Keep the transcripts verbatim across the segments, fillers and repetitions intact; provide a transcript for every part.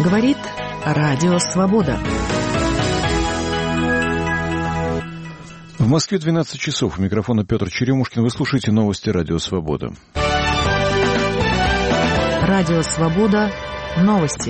Говорит Радио Свобода. В Москве двенадцать часов. У микрофона Петр Черемушкин. Вы слушаете новости Радио Свобода. Радио Свобода. Новости.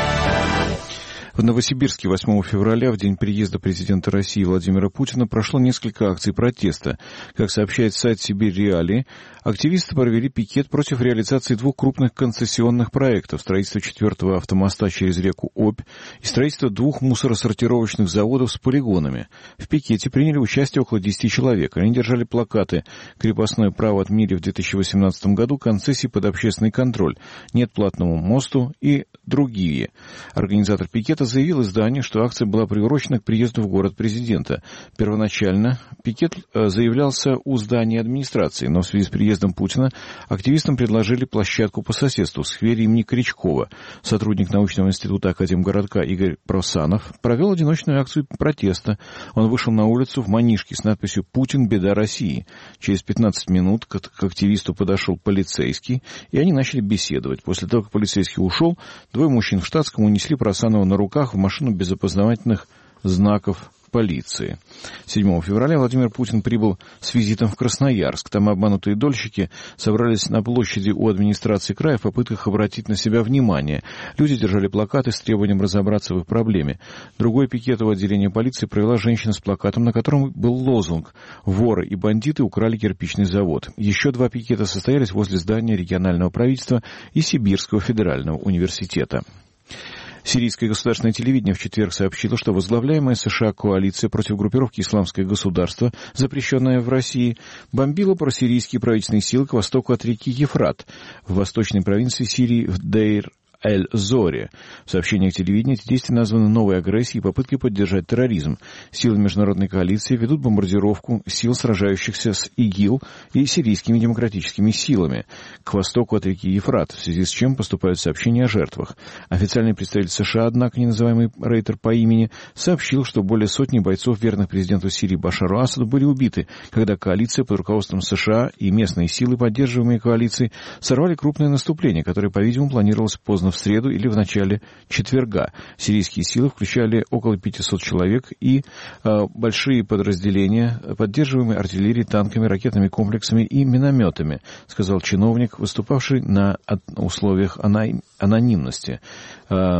В Новосибирске восьмого февраля, в день приезда президента России Владимира Путина, прошло несколько акций протеста. Как сообщает сайт «Сибирь Реалии», активисты провели пикет против реализации двух крупных концессионных проектов: строительства четвертого автомоста через реку Обь и строительства двух мусоросортировочных заводов с полигонами. В пикете приняли участие около десяти человек. Они держали плакаты: «Крепостное право отменили в две тысячи восемнадцатом году», «Концессии под общественный контроль», «Нет платному мосту» и другие. Организатор пикета заявил изданию, что акция была приурочена к приезду в город президента. Первоначально пикет заявлялся у здания администрации, но в связи с приездом Путина активистам предложили площадку по соседству в сквере имени Кричкова. Сотрудник научного института Академгородка Игорь Просанов провел одиночную акцию протеста. Он вышел на улицу в манишке с надписью «Путин – беда России». Через пятнадцать минут к активисту подошел полицейский, и они начали беседовать. После того, как полицейский ушел, двое мужчин в штатском унесли Просанова на руках в машину без опознавательных знаков полиции. седьмого февраля Владимир Путин прибыл с визитом в Красноярск. Там обманутые дольщики собрались на площади у администрации края в попытках обратить на себя внимание. Люди держали плакаты с требованием разобраться в их проблеме. Другой пикет у отделения полиции провела женщина с плакатом, на котором был лозунг «Воры и бандиты украли кирпичный завод». Еще два пикета состоялись возле здания регионального правительства и Сибирского федерального университета. Сирийское государственное телевидение в четверг сообщило, что возглавляемая США коалиция против группировки «Исламское государство», запрещенная в России, бомбила просирийские правительственные силы к востоку от реки Ефрат, в восточной провинции Сирии, в Дейр Эль-Зоре. В сообщениях телевидения эти действия названы новой агрессией и попыткой поддержать терроризм. Силы международной коалиции ведут бомбардировку сил, сражающихся с ИГИЛ и сирийскими демократическими силами к востоку от реки Ефрат, в связи с чем поступают сообщения о жертвах. Официальный представитель США, однако не называемый Рейтер по имени, сообщил, что более сотни бойцов, верных президенту Сирии Башару Асаду, были убиты, когда коалиция под руководством США и местные силы, поддерживаемые коалицией, сорвали крупное наступление, которое, по-видимому, планировалось поздно в среду или в начале четверга. Сирийские силы включали около пятисот человек и э, большие подразделения, поддерживаемые артиллерией, танками, ракетными комплексами и минометами, сказал чиновник, выступавший на условиях анонимности. Э,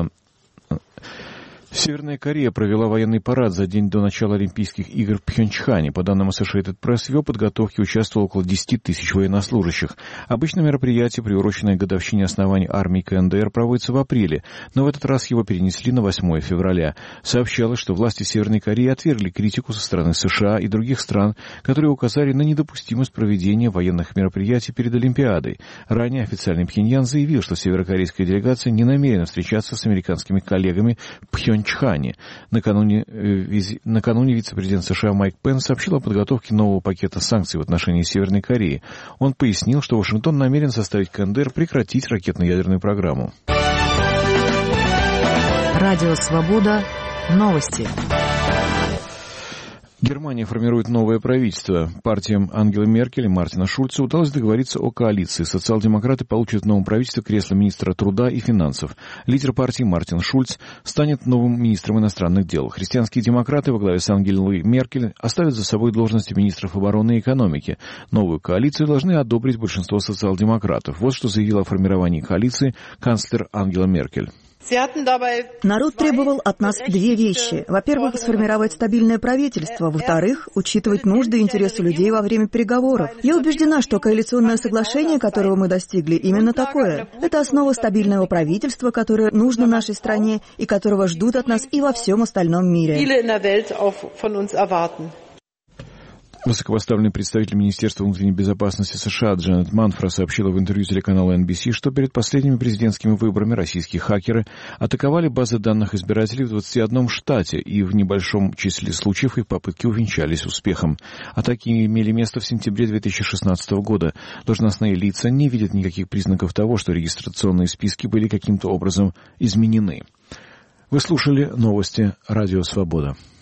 Северная Корея провела военный парад за день до начала Олимпийских игр в Пхенчхане. По данным Associated Press, в его подготовке участвовало около десяти тысяч военнослужащих. Обычно мероприятие, приуроченное к годовщине основания армии КНДР, проводится в апреле, но в этот раз его перенесли на восьмое февраля. Сообщалось, что власти Северной Кореи отвергли критику со стороны США и других стран, которые указали на недопустимость проведения военных мероприятий перед Олимпиадой. Ранее официальный Пхеньян заявил, что северокорейская делегация не намерена встречаться с американскими коллегами в Пхенчхане. Накануне, визи... Накануне вице-президент США Майк Пенс сообщил о подготовке нового пакета санкций в отношении Северной Кореи. Он пояснил, что Вашингтон намерен заставить КНДР прекратить ракетно-ядерную программу. Радио Свобода. Новости. Германия формирует новое правительство. Партиям Ангелы Меркель и Мартина Шульца удалось договориться о коалиции. Социал-демократы получат в новом правительстве кресло министра труда и финансов. Лидер партии Мартин Шульц станет новым министром иностранных дел. Христианские демократы во главе с Ангелой Меркель оставят за собой должности министров обороны и экономики. Новую коалицию должны одобрить большинство социал-демократов. Вот что заявила о формировании коалиции канцлер Ангела Меркель. Народ требовал от нас две вещи. Во-первых, сформировать стабильное правительство. Во-вторых, учитывать нужды и интересы людей во время переговоров. Я убеждена, что коалиционное соглашение, которого мы достигли, именно такое. Это основа стабильного правительства, которое нужно нашей стране и которого ждут от нас и во всем остальном мире. Высокопоставленный представитель Министерства внутренней безопасности США Джанет Манфра сообщила в интервью телеканалу эн би си, что перед последними президентскими выборами российские хакеры атаковали базы данных избирателей в двадцати одном штате, и в небольшом числе случаев их попытки увенчались успехом. Атаки имели место в сентябре две тысячи шестнадцатого года. Должностные лица не видят никаких признаков того, что регистрационные списки были каким-то образом изменены. Вы слушали новости «Радио Свобода».